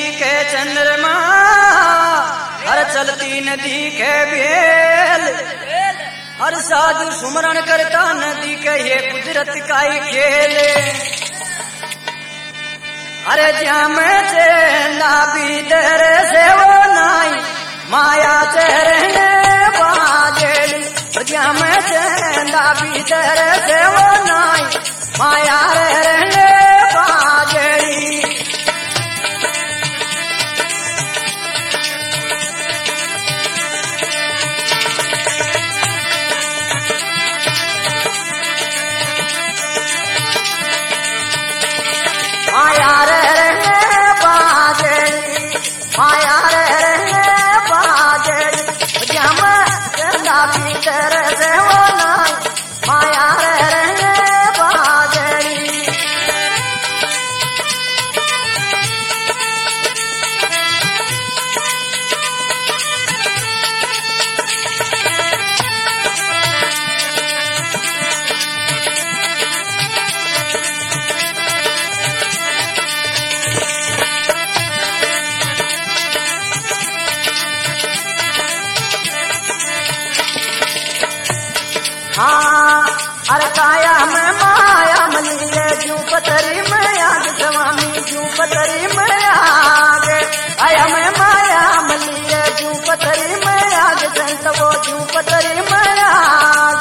के चंद्रमा हर चलती नदी के बेल हर साधु सुमरण करता नदी के ये कुदरत का ही खेल। अरे ज्याम चेला भी तेरे से वो नाई माया चेहरे बाजेली ज्याम चेला भी तेरे से वो नाई माया रहने बाजेली। माया रहने बाजेली माया रहने बाजेली ज्याम चेला भी तेरे से वो नाई माया रहने बाजेली। हाँ अरे काया में माया मलिए जू पतरी में आग स्वामी जू पतरी में आग आया में माया मलिए जू पतरी में आग संत वो जू पतरी में आग।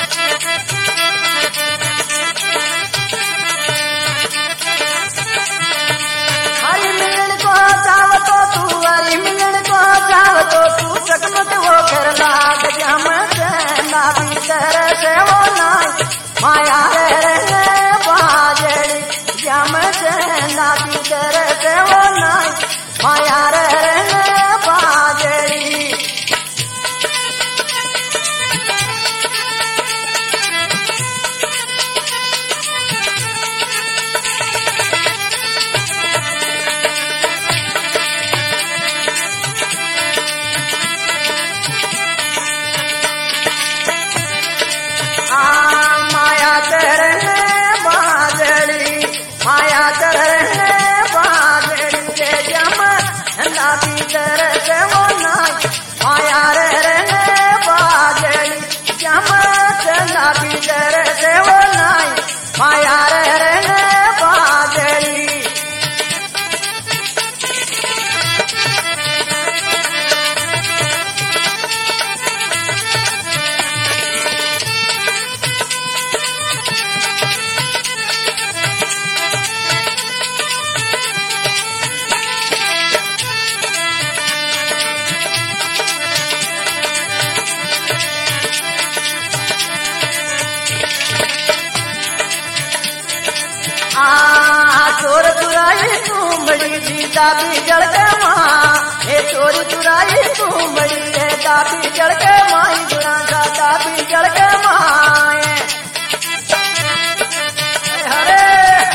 हरी मिलन को चाव तो तू हरी मिलन को चाव तो तू चकमत वो कर लाग जम चेला भी तेरे से वो नाई माया रहने बाजेली जम चेला भी तेरे से वो नाई माया रहने बाजेली। माया चरने बाजड़ी माया चरने बाजड़ी के जम झंडा भी तेरे से वो नाई माया रहने बाजड़ी जम झंडा भी तेरे से वो नाई माया रहने बाजड़ी। चोर चुराई तू बड़ी जीता भी जड़ के माँ हे चोर चुराई तू बड़ी है दाबी जड़ के माई गुरा सा दाबी जड़ के माँ हरे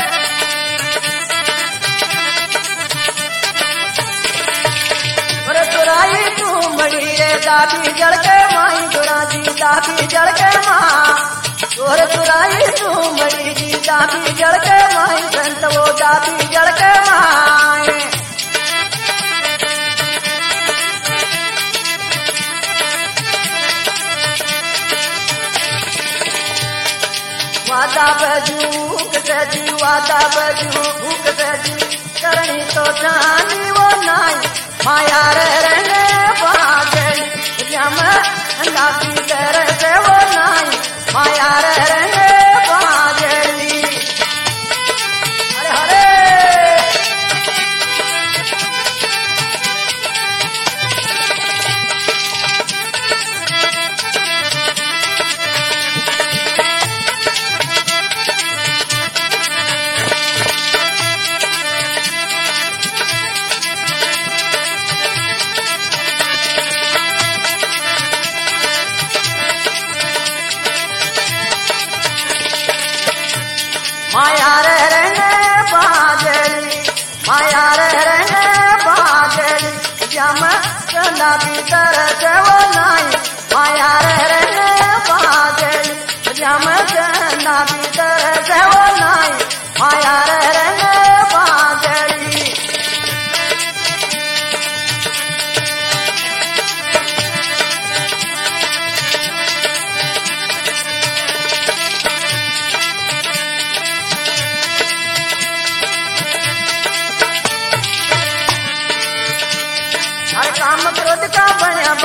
अरे चुराई तू बड़ी है दाबी जड़ के माई गुरा जी दाबी जड़ के माँ चोर चुराई तू बड़ी जी दाबी जड़ के माई संत वो दाबी जड़ के माए। वादा बजूक से जी वादा बजूक से जी करनी तो जानी वो नाई माया रहने बाजेली जम दाबी तेरे से वो नाई माया रहने बाजेली। हरे हरे माया रहने बाजेली माया रहने बाजेली जम चला भी तेरे से वो नाई माया रहने बाजेली जम चला भी तेरे से वो नाई माया रहने बाजेली।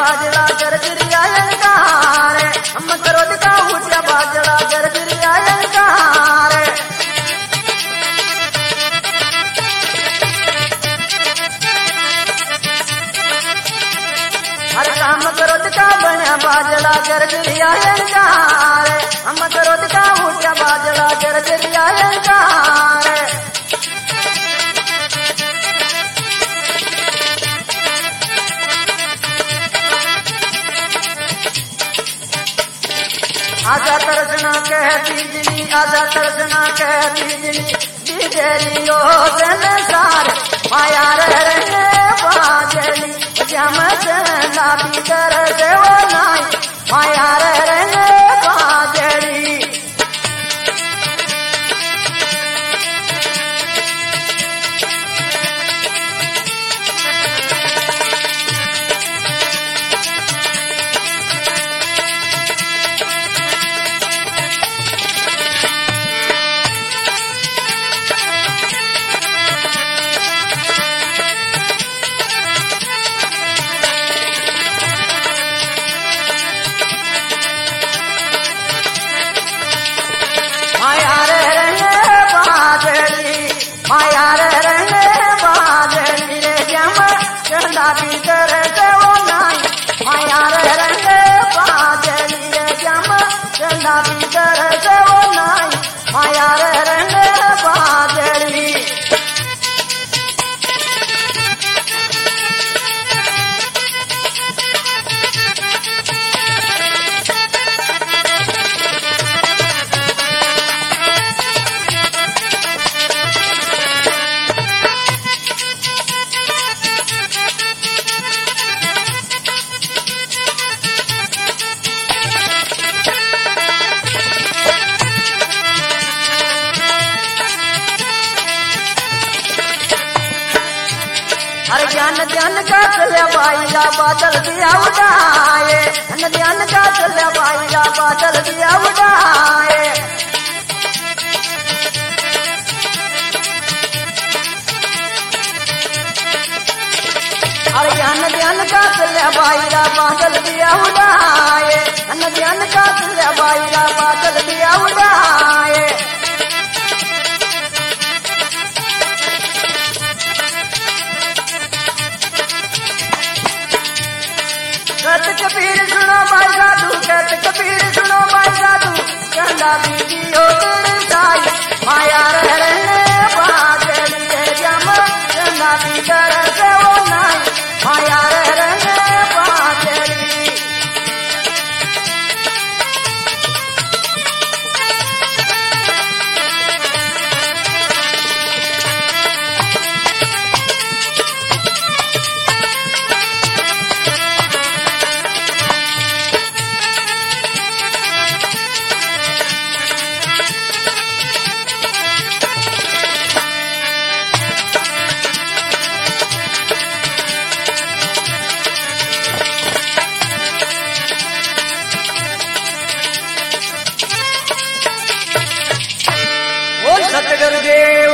बाजला गरजरिया अंगार हम क्रोध का उठा बाजला गरजरिया अंगार हर काम क्रोध का बना बाजला गरजरिया अंगार हम क्रोध का उठा बाजला गरजरिया अंगार आजा तरसना कहती जिनी आजा तरसना कहती जिनी बिजलियो संसार माया रहने बाजली जम चला भीतर देव नाई माया रहने बाजली माया रहने बाजली रे जम चंदा भीतर देव नाई माया रहने बाजली रे जम चंदा भीतर देव नाई माया रहने बाजली अरे ज्ञान ध्यान का चलिया बाईला बादल दिया उड़ाए ध्यान का चलिया बाईला बादल दिया उड़ाए अरे ज्ञान का चलिया बाईला बादल दिया उड़ाए ध्यान का चलिया बाईला बादल दिया उड़ाए कहत कबीर सुनो भाई साधु कहत कबीर सुनो भाई साधु कहना बीती हो साई माया रहने बाजली रे जम कहना भीतर देव नाई माया रहने बाजली सतगुरुदेव